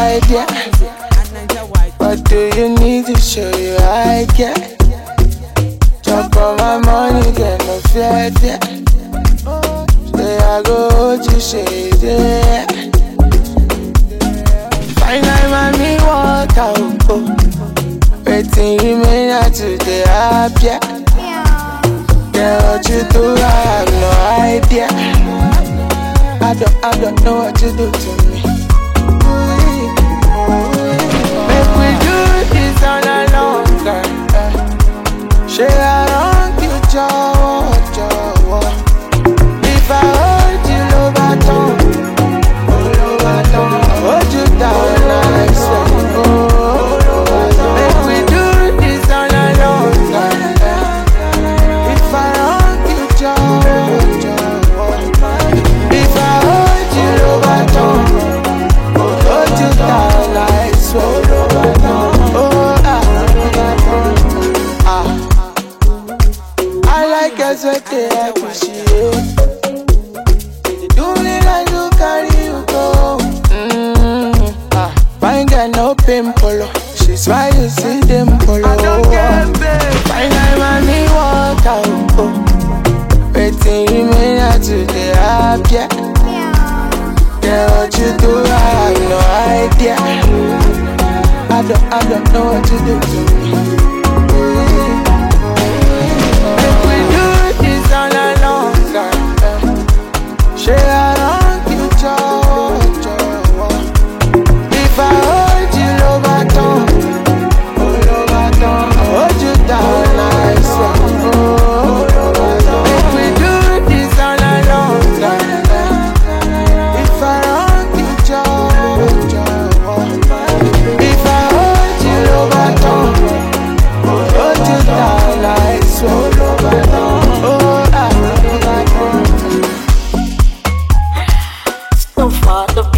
idea. What do you need to show you I get? Jump on my money, get no fear, yeah. Say I go hold you, shade, yeah. Finally, mommy, walk out, oh. Waiting, remain out today, happy. Yeah, what you do, I have no idea. I don't know what you do to me. Make we do this on a long time. Say I don't you, Jawa. If I hold you, over hold you down like so. Make we do this on a long time. If I hold you, Jawa. If I hold you, over hold you down like so. I like us what they appreciate. They do me like to carry you go. Fine girl, no pimple. She's why you see them polo. I don't care, babe. Fine girl, mommy, walk out. Waiting, remain out today, happy. Yeah, what you do, I have no idea. I don't know what you do to me. If we do this on a long time, say I don't you, Jawa. If I hold you, over hold you down like so. If we do this on a long time, if I don't you, Jawa. If I hold you, over hold you down like so. So far, the